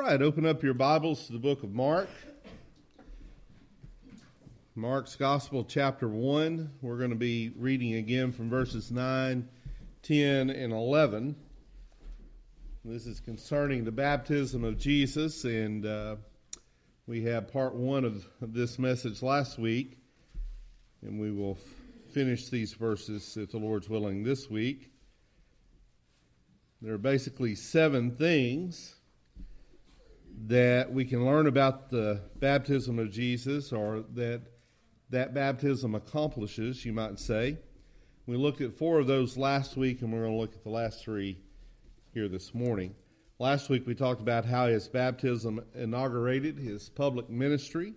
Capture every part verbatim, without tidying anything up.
right, open up your Bibles to the book of Mark. Mark's Gospel, chapter one. We're going to be reading again from verses nine, ten, and eleven. This is concerning the baptism of Jesus, and uh, we had part one of this message last week, and we will finish these verses, if the Lord's willing, this week. There are basically seven things that we can learn about the baptism of Jesus, or that that baptism accomplishes, you might say. We looked at four of those last week, and we're going to look at the last three here this morning. Last week we talked about how his baptism inaugurated his public ministry.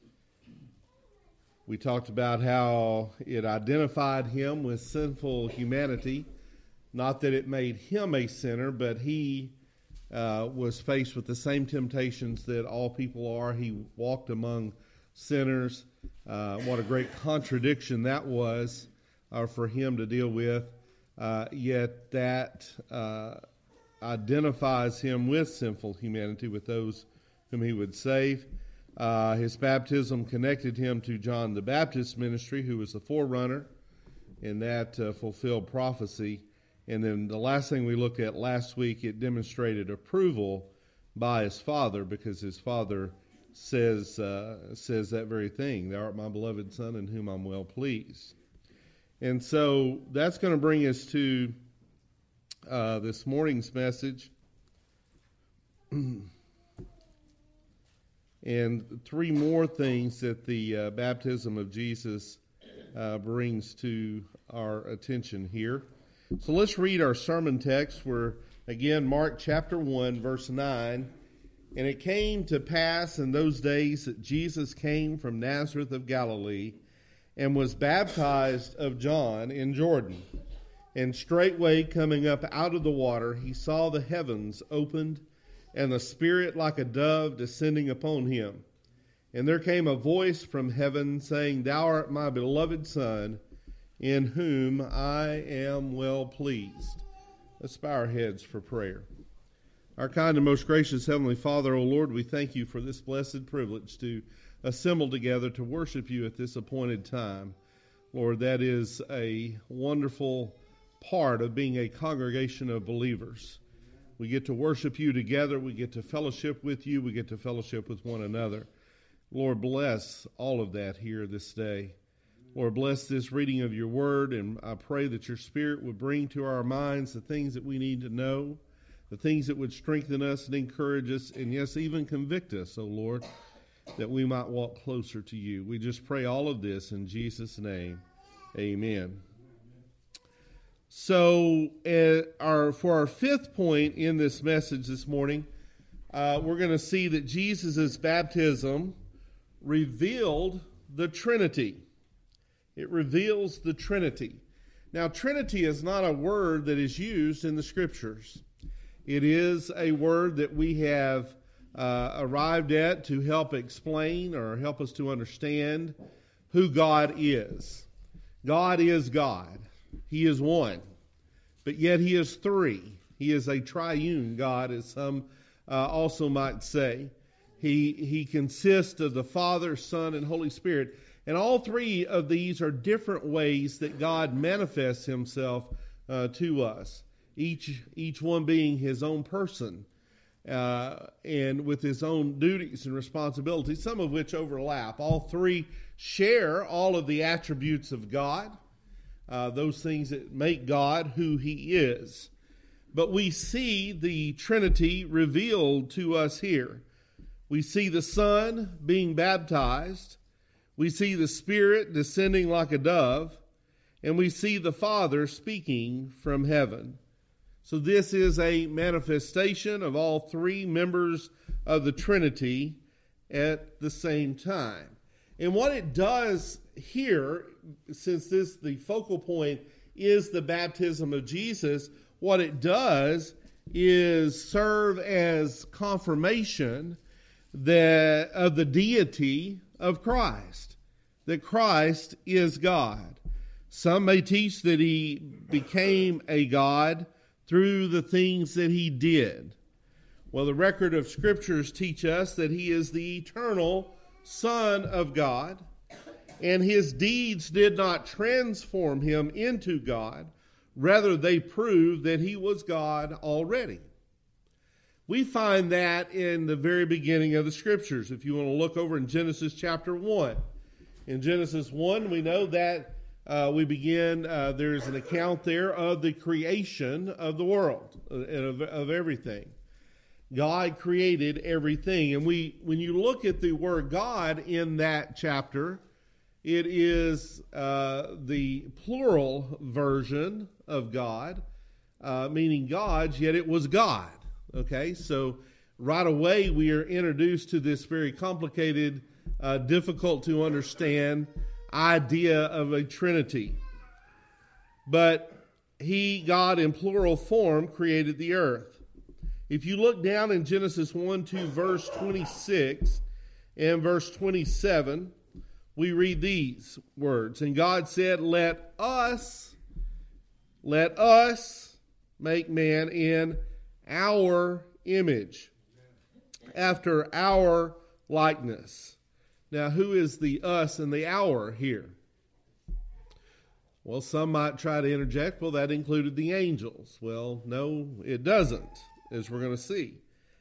We talked about how it identified him with sinful humanity. Not that it made him a sinner, but he uh, was faced with the same temptations that all people are. He walked among sinners. Uh, what a great contradiction that was uh, for him to deal with. Uh, yet that uh, identifies him with sinful humanity, with those whom he would save. Uh, his baptism connected him to John the Baptist's ministry, who was the forerunner in that uh, fulfilled prophecy. And then the last thing we looked at last week, it demonstrated approval by his Father, because his Father says uh, says that very thing. Thou art my beloved Son, in whom I'm well pleased. And so that's going to bring us to uh, this morning's message. And three more things that the uh, baptism of Jesus uh, brings to our attention here. So let's read our sermon text. We're, again, Mark chapter one, verse nine. And it came to pass in those days that Jesus came from Nazareth of Galilee and was baptized of John in Jordan. And straightway coming up out of the water, he saw the heavens opened, and the Spirit like a dove descending upon him. And there came a voice from heaven saying, Thou art my beloved Son, in whom I am well pleased. Let's bow our heads for prayer. Our kind and most gracious Heavenly Father, O Lord, we thank you for this blessed privilege to assemble together to worship you at this appointed time. Lord, that is a wonderful part of being a congregation of believers. We get to worship you together. We get to fellowship with you. We get to fellowship with one another. Lord, bless all of that here this day. Lord, bless this reading of your word, and I pray that your Spirit would bring to our minds the things that we need to know, the things that would strengthen us and encourage us, and yes, even convict us, O Lord, that we might walk closer to you. We just pray all of this in Jesus' name. Amen. So uh, our for our fifth point in this message this morning, uh, we're going to see that Jesus' baptism revealed the Trinity. It reveals the Trinity. Now, Trinity is not a word that is used in the Scriptures. It is a word that we have uh, arrived at to help explain or help us to understand who God is. God is God. He is one. But yet he is three. He is a triune God, as some uh, also might say. He, he consists of the Father, Son, and Holy Spirit. And all three of these are different ways that God manifests himself uh, to us, each each one being his own person uh, and with his own duties and responsibilities, some of which overlap. All three share all of the attributes of God, uh, those things that make God who he is. But we see the Trinity revealed to us here. We see the Son being baptized. We see the Spirit descending like a dove, and we see the Father speaking from heaven. So this is a manifestation of all three members of the Trinity at the same time. And what it does here, since this the focal point is the baptism of Jesus, what it does is serve as confirmation that of the deity of Christ, that Christ is God. Some may teach that he became a God through the things that he did. Well, the record of Scriptures teach us that he is the eternal Son of God, and his deeds did not transform him into God. Rather, they prove that he was God already. We find that in the very beginning of the Scriptures. If you want to look over in Genesis chapter one. In Genesis one, we know that uh, we begin, uh, there's an account there of the creation of the world, of, of everything. God created everything. And we, when you look at the word God in that chapter, it is uh, the plural version of God, uh, meaning gods, yet it was God. Okay, so right away we are introduced to this very complicated, uh, difficult to understand idea of a Trinity. But he, God in plural form, created the earth. If you look down in Genesis one to verse twenty-six and verse twenty-seven, we read these words. And God said, let us, let us make man in our image, after our likeness. Now, who is the us and the our here? Well, some might try to interject, well, that included the angels. Well, no, it doesn't, as we're going to see.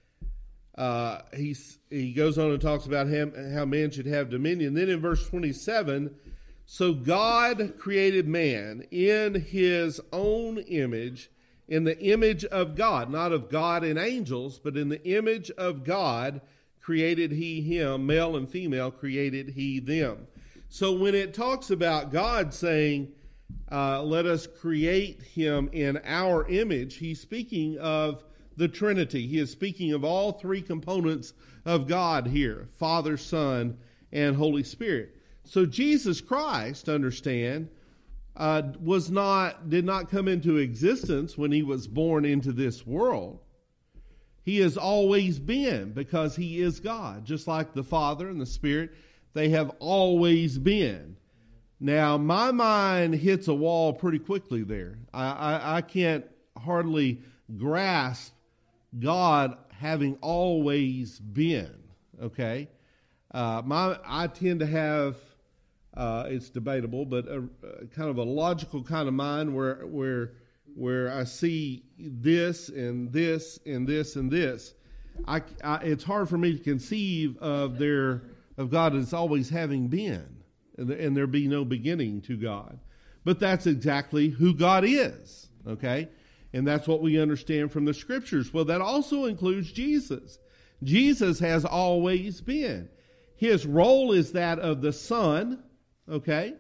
Uh, he's, he goes on and talks about him, how man should have dominion. Then in verse twenty-seven, so God created man in his own image, in the image of God, not of God and angels, but in the image of God created he him, male and female created he them. So when it talks about God saying, uh, let us create him in our image, he's speaking of the Trinity. He is speaking of all three components of God here, Father, Son, and Holy Spirit. So Jesus Christ, understand, uh, was not, did not come into existence when he was born into this world. He has always been, because he is God, just like the Father and the Spirit. They have always been. Now, my mind hits a wall pretty quickly there. I, I, I can't hardly grasp God having always been, okay? Uh, my I tend to have, uh, it's debatable, but a, a kind of a logical kind of mind where where where I see this and this and this and this. I, I it's hard for me to conceive of there of God as always having been, and, and there be no beginning to God. But that's exactly who God is, okay? And that's what we understand from the Scriptures. Well, that also includes Jesus. Jesus has always been. His role is that of the Son, okay?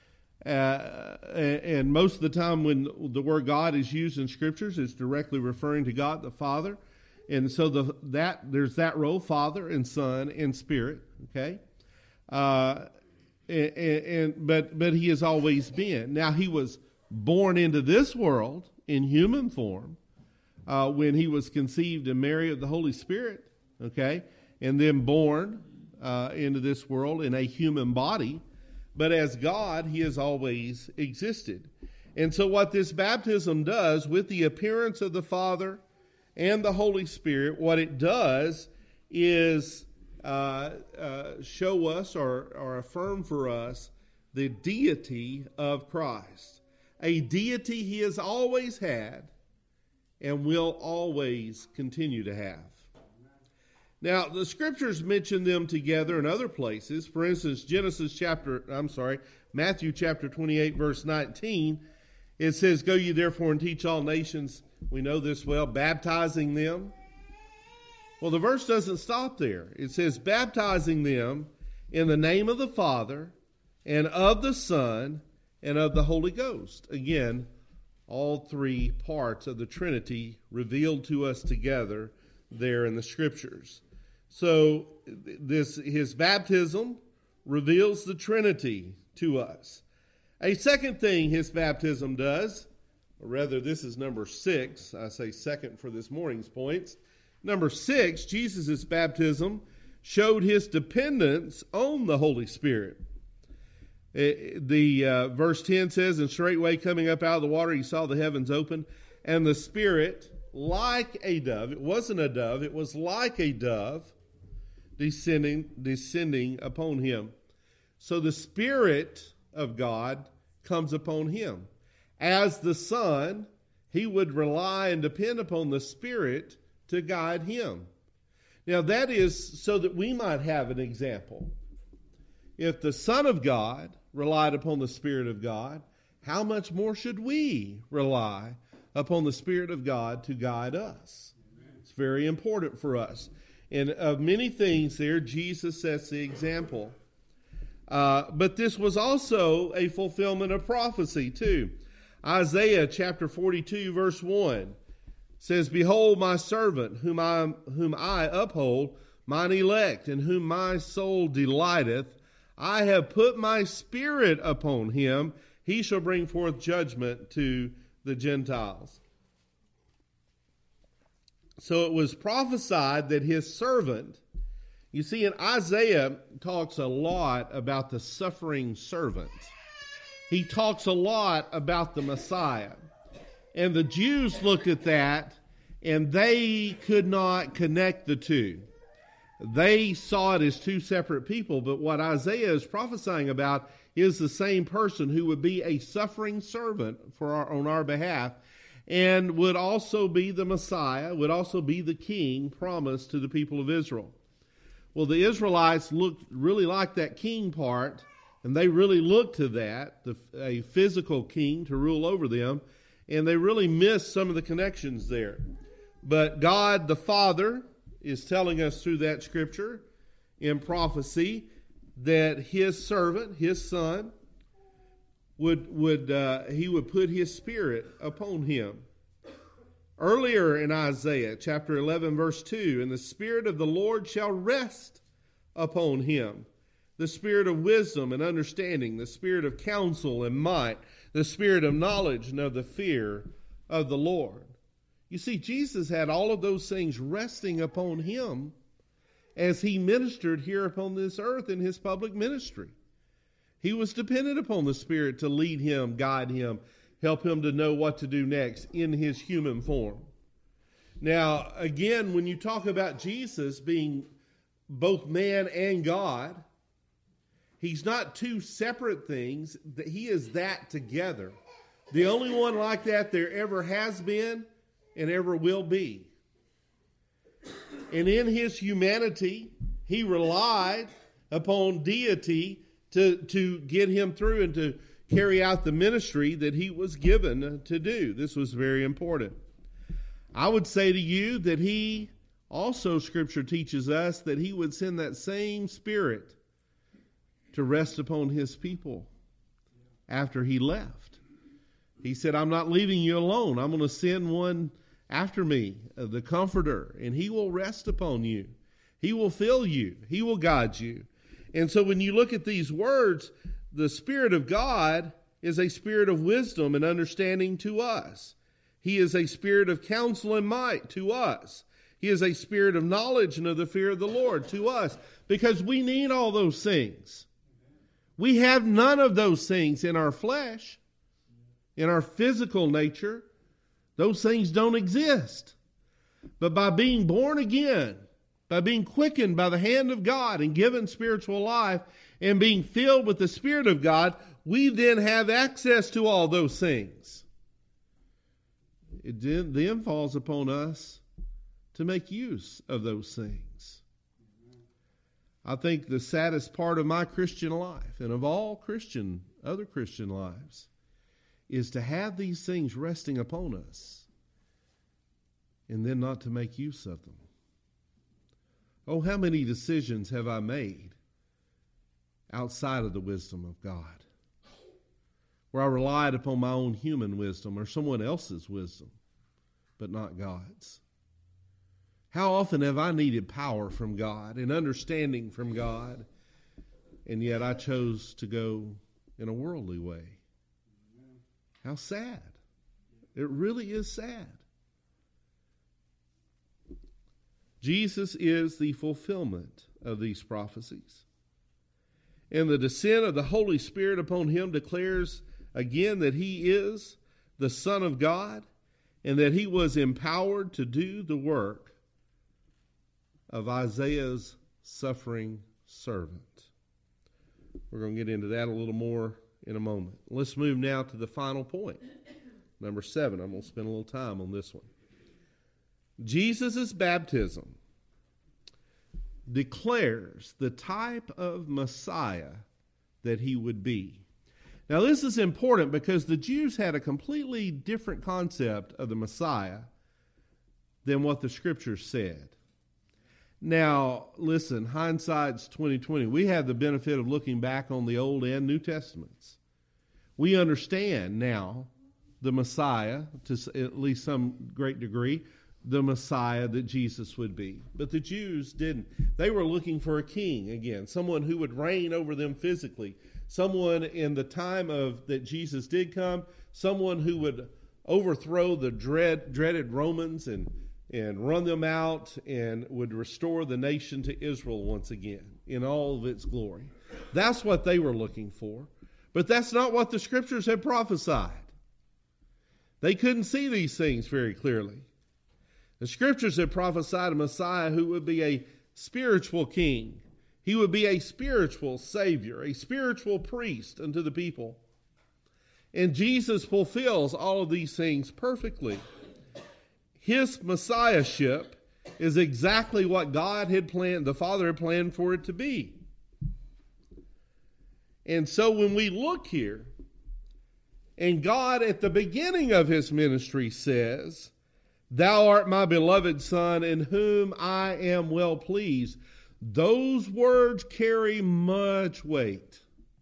Uh, and most of the time when the word God is used in Scriptures, it's directly referring to God the Father. And so the that there's that role, Father and Son and Spirit, okay? Uh, and, and but but he has always been. Now, he was born into this world in human form uh, when he was conceived in Mary of the Holy Spirit, okay? And then born uh, into this world in a human body. But as God, he has always existed. And so what this baptism does with the appearance of the Father and the Holy Spirit, what it does is uh, uh, show us or, or affirm for us the deity of Christ. A deity he has always had and will always continue to have. Now, the Scriptures mention them together in other places. For instance, Genesis chapter, I'm sorry, Matthew chapter twenty-eight, verse nineteen, it says, go ye therefore and teach all nations, we know this well, baptizing them. Well, the verse doesn't stop there. It says, baptizing them in the name of the Father and of the Son and of the Holy Ghost. Again, all three parts of the Trinity revealed to us together there in the Scriptures. So this his baptism reveals the Trinity to us. A second thing his baptism does, or rather this is number six, I say second for this morning's points. Number six, Jesus' baptism showed his dependence on the Holy Spirit. It, the uh, verse ten says, and straightway coming up out of the water, he saw the heavens open, and the Spirit like a dove. It wasn't a dove. It was like a dove descending, descending upon him. So the Spirit of God comes upon him. As the Son, he would rely and depend upon the Spirit to guide him. Now that is so that we might have an example. If the Son of God relied upon the Spirit of God, how much more should we rely upon the Spirit of God to guide us? Amen. It's very important for us. And of many things there, Jesus sets the example. Uh, but this was also a fulfillment of prophecy too. Isaiah chapter forty-two verse one says, "Behold my servant, whom I, whom I uphold, mine elect, in whom my soul delighteth. I have put my Spirit upon him. He shall bring forth judgment to the Gentiles." So it was prophesied that his servant, you see, in Isaiah talks a lot about the suffering servant. He talks a lot about the Messiah. And the Jews looked at that and they could not connect the two. They saw it as two separate people, but what Isaiah is prophesying about is the same person who would be a suffering servant for our, on our behalf, and would also be the Messiah, would also be the king promised to the people of Israel. Well, the Israelites looked really like that king part, and they really looked to that, the, a physical king to rule over them, and they really missed some of the connections there. But God the Father is telling us through that scripture in prophecy that his servant, his son, would would uh, he would put his Spirit upon him. Earlier in Isaiah chapter eleven verse two, "And the Spirit of the Lord shall rest upon him, the Spirit of wisdom and understanding, the Spirit of counsel and might, the Spirit of knowledge and of the fear of the Lord." You see, Jesus had all of those things resting upon him as he ministered here upon this earth in his public ministry. He was dependent upon the Spirit to lead him, guide him, help him to know what to do next in his human form. Now, again, when you talk about Jesus being both man and God, he's not two separate things. He is that together. The only one like that there ever has been and ever will be. And in his humanity, he relied upon deity to, to get him through and to carry out the ministry that he was given to do. This was very important. I would say to you that he also, Scripture teaches us, that he would send that same Spirit to rest upon his people after he left. He said, "I'm not leaving you alone. I'm going to send one after me, the Comforter, and he will rest upon you. He will fill you. He will guide you." And so when you look at these words, the Spirit of God is a spirit of wisdom and understanding to us. He is a spirit of counsel and might to us. He is a spirit of knowledge and of the fear of the Lord to us, because we need all those things. We have none of those things in our flesh, in our physical nature. Those things don't exist. But by being born again, by being quickened by the hand of God and given spiritual life and being filled with the Spirit of God, we then have access to all those things. It then falls upon us to make use of those things. I think the saddest part of my Christian life, and of all Christian, other Christian lives, is to have these things resting upon us and then not to make use of them. Oh, how many decisions have I made outside of the wisdom of God, where I relied upon my own human wisdom or someone else's wisdom, but not God's? How often have I needed power from God and understanding from God, and yet I chose to go in a worldly way? How sad. It really is sad. Jesus is the fulfillment of these prophecies. And the descent of the Holy Spirit upon him declares again that he is the Son of God. and that he was empowered to do the work of Isaiah's suffering servant. We're going to get into that a little more in a moment. Let's move now to the final point. Number seven. I'm going to spend a little time on this one. Jesus' baptism declares the type of Messiah that he would be. Now, this is important because the Jews had a completely different concept of the Messiah than what the Scriptures said. Now, listen, hindsight's twenty twenty. We have the benefit of looking back on the Old and New Testaments. We understand now the Messiah, to at least some great degree, the Messiah that Jesus would be. But the Jews didn't. They were looking for a king again, someone who would reign over them physically, someone in the time of that Jesus did come, someone who would overthrow the dread, dreaded Romans and, and run them out and would restore the nation to Israel once again in all of its glory. That's what they were looking for. But that's not what the Scriptures had prophesied. They couldn't see these things very clearly. The Scriptures had prophesied a Messiah who would be a spiritual king. He would be a spiritual Savior, a spiritual priest unto the people. And Jesus fulfills all of these things perfectly. His Messiahship is exactly what God had planned, the Father had planned for it to be. And so when we look here, and God at the beginning of his ministry says, "Thou art my beloved Son, in whom I am well pleased," those words carry much weight.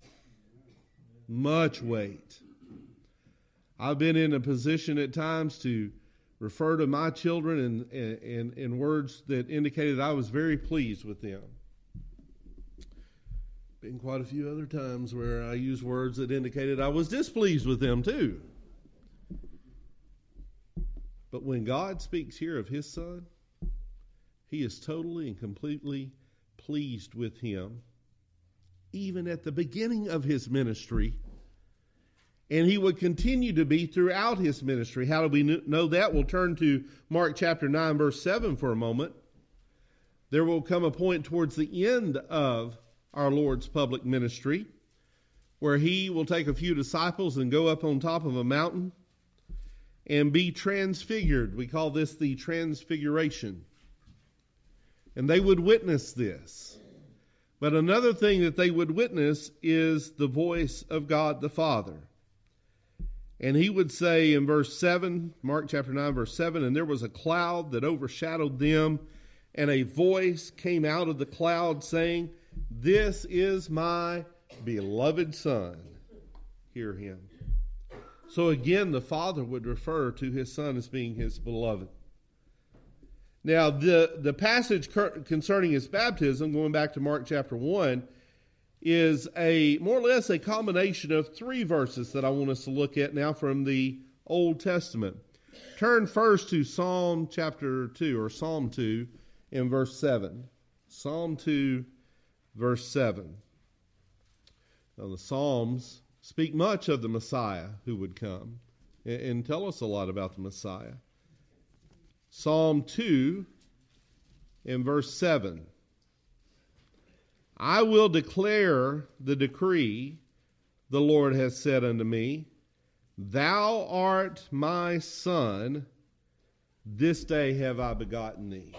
Much weight. I've been in a position at times to refer to my children in, in, in words that indicated I was very pleased with them. Been quite a few other times where I used words that indicated I was displeased with them too. But when God speaks here of his Son, he is totally and completely pleased with him, even at the beginning of his ministry. And he would continue to be throughout his ministry. How do we know that? We'll turn to Mark chapter nine, verse seven for a moment. There will come a point towards the end of our Lord's public ministry where he will take a few disciples and go up on top of a mountain and be transfigured. We call this the transfiguration. And they would witness this. But another thing that they would witness is the voice of God the Father. And he would say in verse seven, Mark chapter nine, verse seven, "And there was a cloud that overshadowed them, and a voice came out of the cloud saying, 'This is my beloved Son. Hear him.'" So again, the Father would refer to his Son as being his beloved. Now, the, the passage concerning his baptism, going back to Mark chapter one, is a more or less a combination of three verses that I want us to look at now from the Old Testament. Turn first to Psalm chapter two, or Psalm two, in verse seven. Psalm two, verse seven. Now, the Psalms speak much of the Messiah who would come and, and tell us a lot about the Messiah. Psalm two, in verse seven. "I will declare the decree, the Lord has said unto me, Thou art my Son, this day have I begotten thee."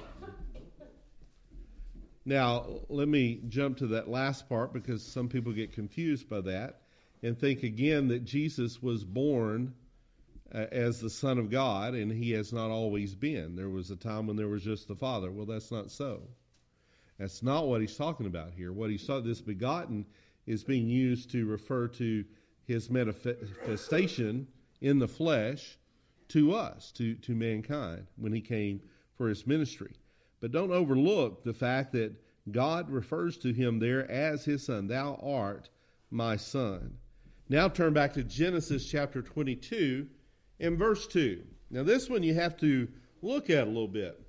Now, let me jump to that last part because some people get confused by that and think again that Jesus was born uh, as the Son of God, and he has not always been. There was a time when there was just the Father. Well, that's not so. That's not what he's talking about here. What he's talking, this begotten is being used to refer to his manifestation in the flesh to us, to, to mankind, when he came for his ministry. But don't overlook the fact that God refers to him there as his Son. "Thou art my Son." Now turn back to Genesis chapter twenty-two and verse two. Now this one you have to look at a little bit.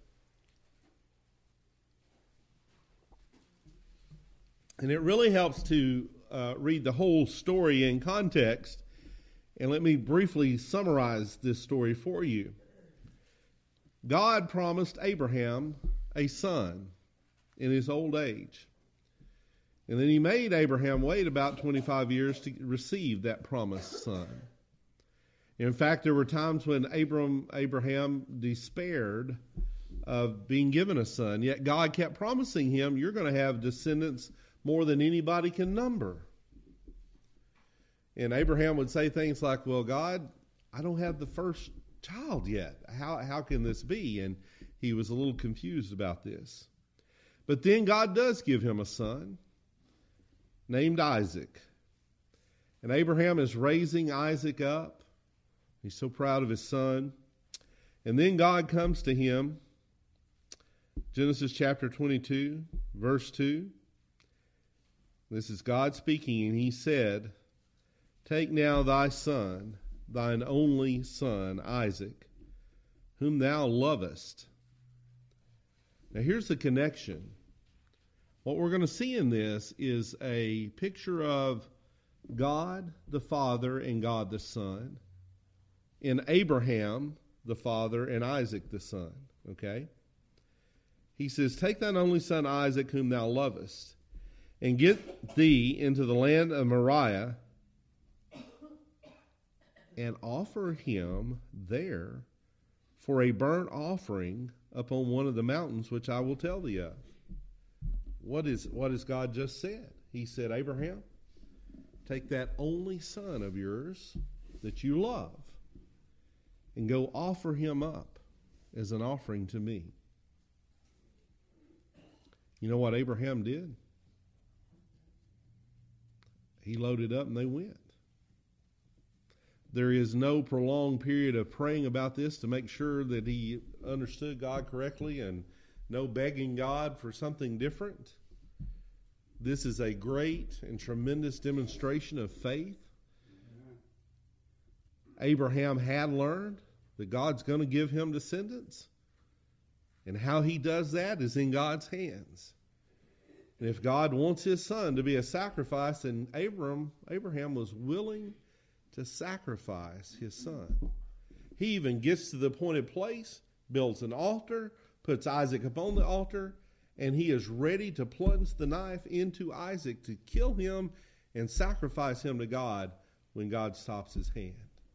And it really helps to uh, read the whole story in context. And let me briefly summarize this story for you. God promised Abraham a son in his old age. And then he made Abraham wait about twenty-five years to receive that promised son. In fact, there were times when Abram, Abraham despaired of being given a son, yet God kept promising him, you're going to have descendants more than anybody can number. And Abraham would say things like, well, God, I don't have the first child yet. How, how can this be? And he was a little confused about this. But then God does give him a son named Isaac. And Abraham is raising Isaac up. He's so proud of his son. And then God comes to him, Genesis chapter twenty-two, verse two. This is God speaking, and he said, take now thy son, thine only son, Isaac, whom thou lovest. Now here's the connection. What we're going to see in this is a picture of God the Father and God the Son, in Abraham the father and Isaac the son. Okay? He says, take thine only son Isaac, whom thou lovest, and get thee into the land of Moriah, and offer him there for a burnt offering upon one of the mountains which I will tell thee of. What is what has God just said? He said, Abraham, take that only son of yours that you love and go offer him up as an offering to me. You know what Abraham did? He loaded up and they went. There is no prolonged period of praying about this to make sure that he understood God correctly, and no begging God for something different. This is a great and tremendous demonstration of faith. Abraham had learned that God's going to give him descendants, and how he does that is in God's hands. And if God wants his son to be a sacrifice, then Abraham, Abraham was willing to sacrifice his son. He even gets to the appointed place, builds an altar, puts Isaac upon the altar, and he is ready to plunge the knife into Isaac to kill him and sacrifice him to God when God stops his hand.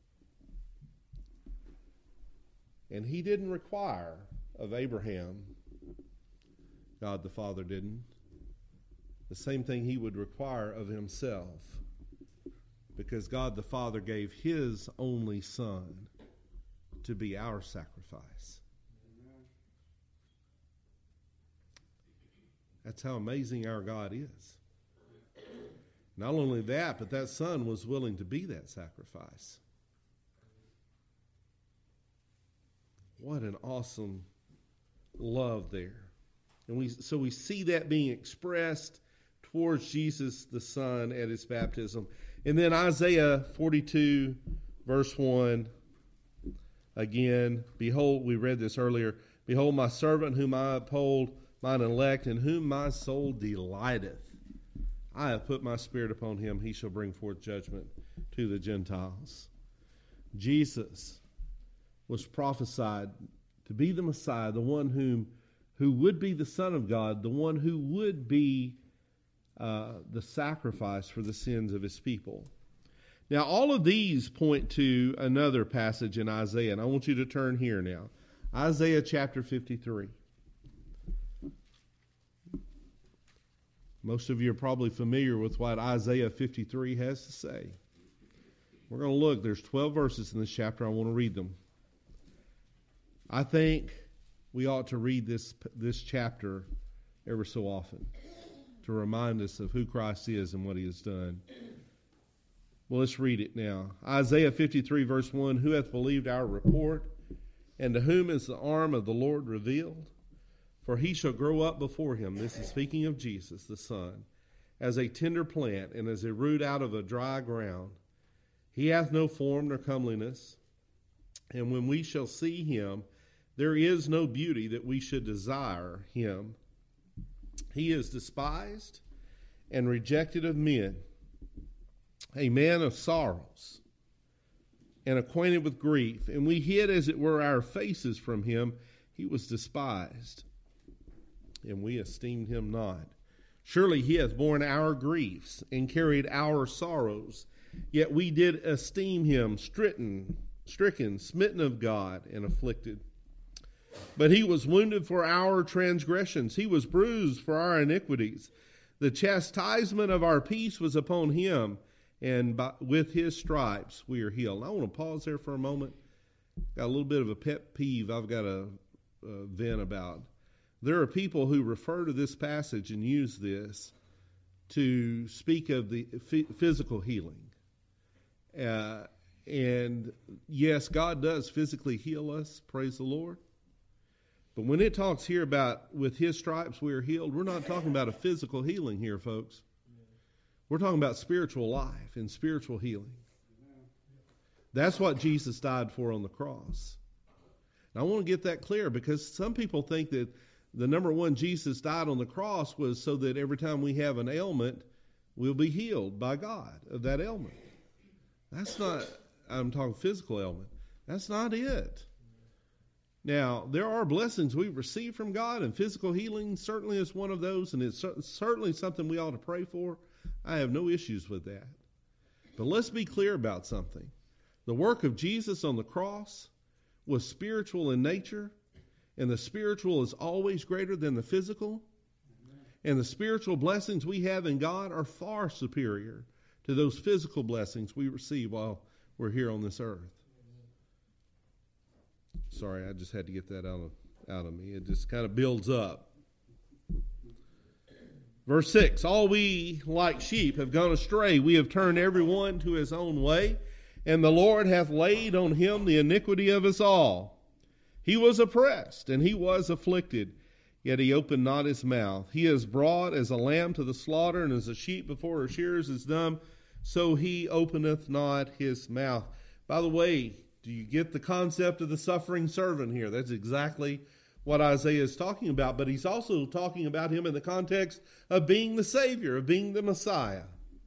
And he didn't require of Abraham, God the Father didn't, the same thing he would require of himself, because God the Father gave his only son to be our sacrifice. That's how amazing our God is. Not only that, but that son was willing to be that sacrifice. What an awesome love there. And we so we see that being expressed towards Jesus the Son at his baptism. And then Isaiah forty-two, verse one, again, behold, we read this earlier, behold my servant whom I uphold, mine elect, in whom my soul delighteth. I have put my spirit upon him, he shall bring forth judgment to the Gentiles. Jesus was prophesied to be the Messiah, the one whom who would be the Son of God, the one who would be uh, the sacrifice for the sins of his people. Now, all of these point to another passage in Isaiah, and I want you to turn here now. Isaiah chapter fifty-three. Most of you are probably familiar with what Isaiah fifty-three has to say. We're going to look. There's twelve verses in this chapter. I want to read them. I think we ought to read this this chapter ever so often to remind us of who Christ is and what he has done. Well, let's read it now. Isaiah fifty-three, verse one, who hath believed our report, and to whom is the arm of the Lord revealed? For he shall grow up before him, this is speaking of Jesus, the Son, as a tender plant and as a root out of a dry ground. He hath no form nor comeliness, and when we shall see him, there is no beauty that we should desire him. He is despised and rejected of men, a man of sorrows and acquainted with grief. And we hid, as it were, our faces from him. he was despised, and we esteemed him not. Surely he hath borne our griefs and carried our sorrows. Yet we did esteem him stricken, stricken, smitten of God, and afflicted. But he was wounded for our transgressions. He was bruised for our iniquities. The chastisement of our peace was upon him, and by, with his stripes we are healed. And I want to pause there for a moment. Got a little bit of a pet peeve I've got to uh, vent about. There are people who refer to this passage and use this to speak of the f- physical healing. Uh, and yes, God does physically heal us, praise the Lord. But when it talks here about with his stripes we are healed, we're not talking about a physical healing here, folks. We're talking about spiritual life and spiritual healing. That's what Jesus died for on the cross. And I want to get that clear, because some people think that the number one, Jesus died on the cross was so that every time we have an ailment, we'll be healed by God of that ailment. That's not, I'm talking physical ailment. That's not it. Now, there are blessings we receive from God, and physical healing certainly is one of those, and it's certainly something we ought to pray for. I have no issues with that. But let's be clear about something. The work of Jesus on the cross was spiritual in nature, and the spiritual is always greater than the physical. And the spiritual blessings we have in God are far superior to those physical blessings we receive while we're here on this earth. Sorry, I just had to get that out of, out of me. It just kind of builds up. Verse six, all we like sheep have gone astray. We have turned every one to his own way, and the Lord hath laid on him the iniquity of us all. He was oppressed, and he was afflicted, yet he opened not his mouth. He is brought as a lamb to the slaughter, and as a sheep before her shearers is dumb, so he openeth not his mouth. By the way, do you get the concept of the suffering servant here? That's exactly what Isaiah is talking about, but he's also talking about him in the context of being the Savior, of being the Messiah.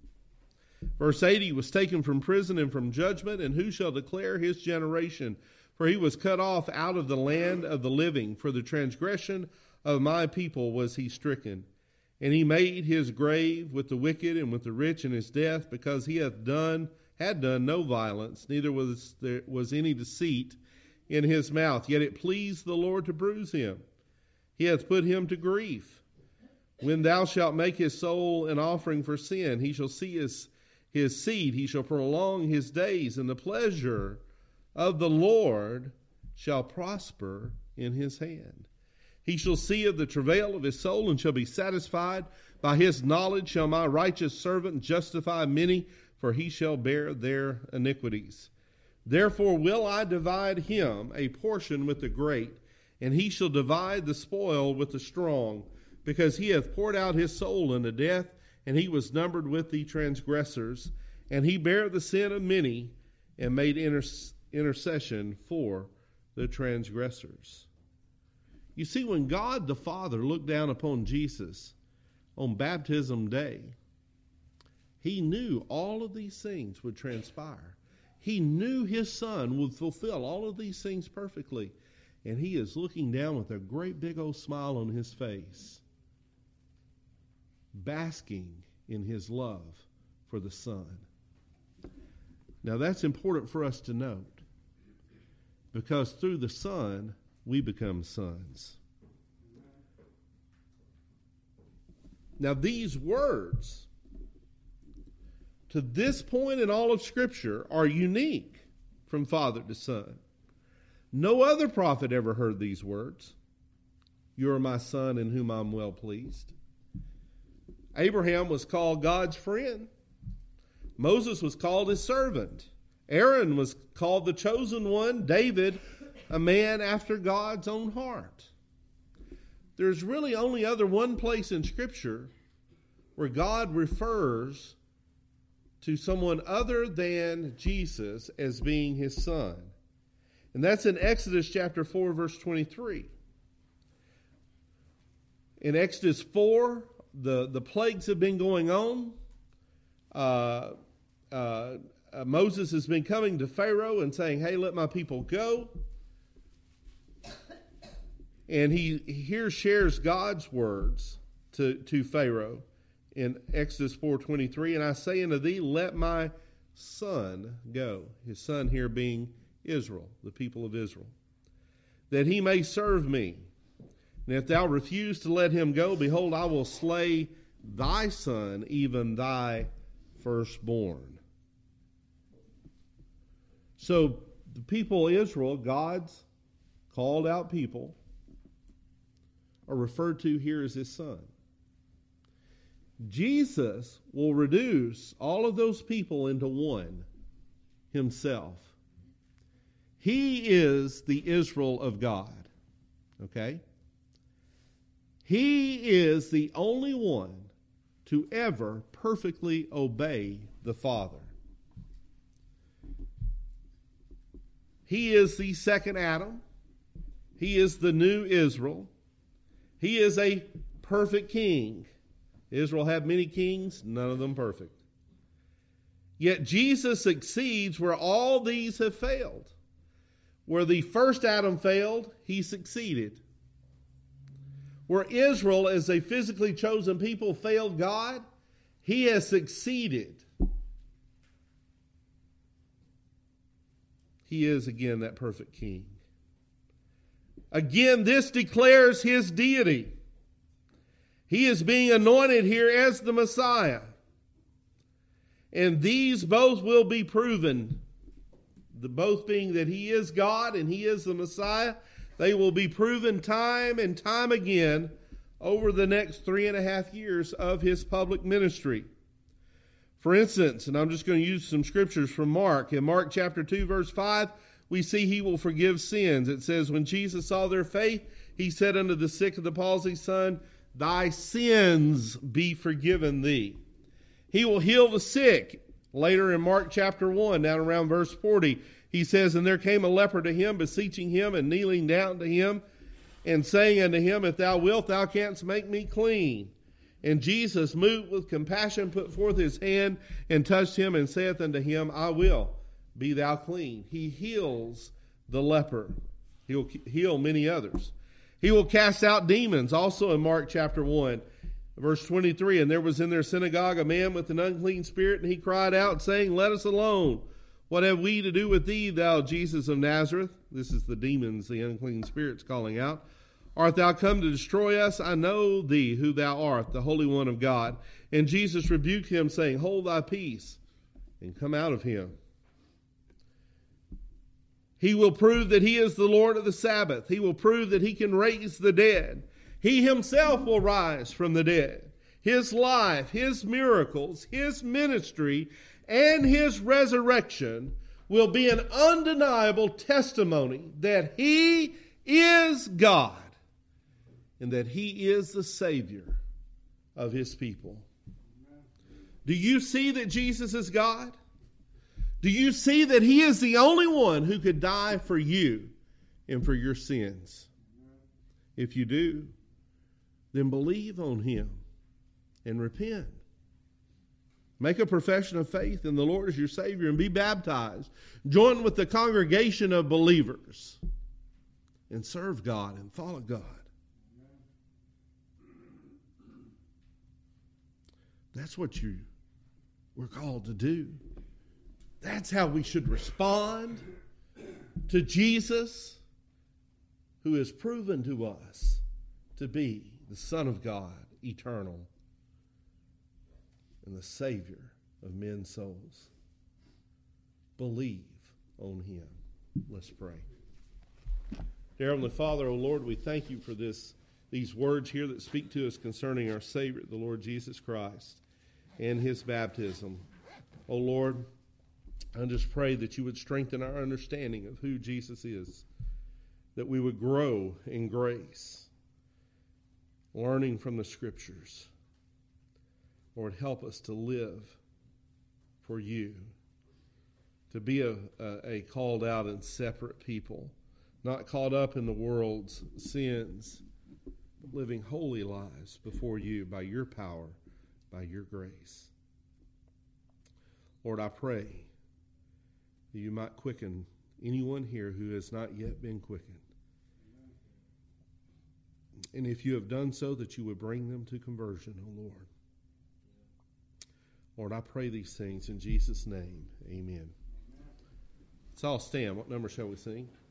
Verse eight, he was taken from prison and from judgment, and who shall declare his generation? For he was cut off out of the land of the living. For the transgression of my people was he stricken. And he made his grave with the wicked and with the rich in his death, because he hath done, had done no violence, neither was there was any deceit in his mouth. Yet it pleased the Lord to bruise him. He hath put him to grief. When thou shalt make his soul an offering for sin, he shall see his, his seed, he shall prolong his days, and the pleasure of the Lord shall prosper in his hand. He shall see of the travail of his soul, and shall be satisfied. By his knowledge shall my righteous servant justify many, for he shall bear their iniquities. Therefore will I divide him a portion with the great, and he shall divide the spoil with the strong, because he hath poured out his soul unto death, and he was numbered with the transgressors. And he bare the sin of many, and made intercession intercession for the transgressors. You see, when God the Father looked down upon Jesus on baptism day, he knew all of these things would transpire. He knew his Son would fulfill all of these things perfectly. And he is looking down with a great big old smile on his face, basking in his love for the Son. Now that's important for us to note, because through the Son, we become sons. Now these words, to this point in all of Scripture, are unique from father to son. No other prophet ever heard these words. You are my son in whom I'm well pleased. Abraham was called God's friend. Moses was called his servant. Aaron was called the chosen one. David, a man after God's own heart. There's really only other one place in Scripture where God refers to someone other than Jesus as being his son. And that's in Exodus chapter four, verse twenty-three. In Exodus four, the, the plagues have been going on. Uh, uh, uh, Moses has been coming to Pharaoh and saying, hey, let my people go. And he here shares God's words to, to Pharaoh in Exodus four twenty-three. And I say unto thee, let my son go. His son here being Israel, the people of Israel, that he may serve me. And if thou refuse to let him go, behold, I will slay thy son, even thy firstborn. So the people of Israel, God's called out people, are referred to here as his son. Jesus will reduce all of those people into one, himself. He is the Israel of God. Okay? He is the only one to ever perfectly obey the Father. He is the second Adam. He is the new Israel. He is a perfect king. Israel had many kings, none of them perfect. Yet Jesus succeeds where all these have failed. Where the first Adam failed, he succeeded. Where Israel, as a physically chosen people, failed God, he has succeeded. He is, again, that perfect king. Again, this declares his deity. He is being anointed here as the Messiah. And these both will be proven. The both being that he is God and he is the Messiah. They will be proven time and time again over the next three and a half years of his public ministry. For instance, and I'm just going to use some scriptures from Mark. In Mark chapter two, verse five, we see he will forgive sins. It says, when Jesus saw their faith, he said unto the sick of the palsy, son, thy sins be forgiven thee. He will heal the sick. Later in Mark chapter one, down around verse forty, he says, and there came a leper to him, beseeching him and kneeling down to him, and saying unto him, if thou wilt, thou canst make me clean. And Jesus, moved with compassion, put forth his hand and touched him, and saith unto him, I will, be thou clean. He heals the leper. He will heal many others. He will cast out demons, also in Mark chapter one, verse twenty-three. And there was in their synagogue a man with an unclean spirit, and he cried out, saying, let us alone. What have we to do with thee, thou Jesus of Nazareth? This is the demons, the unclean spirits calling out. Art thou come to destroy us? I know thee, who thou art, the Holy One of God. And Jesus rebuked him, saying, hold thy peace, and come out of him. He will prove that he is the Lord of the Sabbath. He will prove that he can raise the dead. He himself will rise from the dead. His life, his miracles, his ministry, and his resurrection will be an undeniable testimony that he is God and that he is the Savior of his people. Do you see that Jesus is God? Do you see that he is the only one who could die for you and for your sins? If you do, then believe on him and repent. Make a profession of faith in the Lord as your Savior and be baptized. Join with the congregation of believers and serve God and follow God. That's what you were called to do. That's how we should respond to Jesus, who has proven to us to be the Son of God, eternal, and the Savior of men's souls. Believe on him. Let's pray. Dear Heavenly Father, O Lord, we thank you for this, these words here that speak to us concerning our Savior, the Lord Jesus Christ, and his baptism. O Lord, I just pray that you would strengthen our understanding of who Jesus is, that we would grow in grace, learning from the Scriptures. Lord, help us to live for you, to be a, a, a called out and separate people, not caught up in the world's sins, but living holy lives before you by your power, by your grace. Lord, I pray that you might quicken anyone here who has not yet been quickened. And if you have done so, that you would bring them to conversion, O Lord. Lord, I pray these things in Jesus' name. Amen. Let's all stand. What number shall we sing?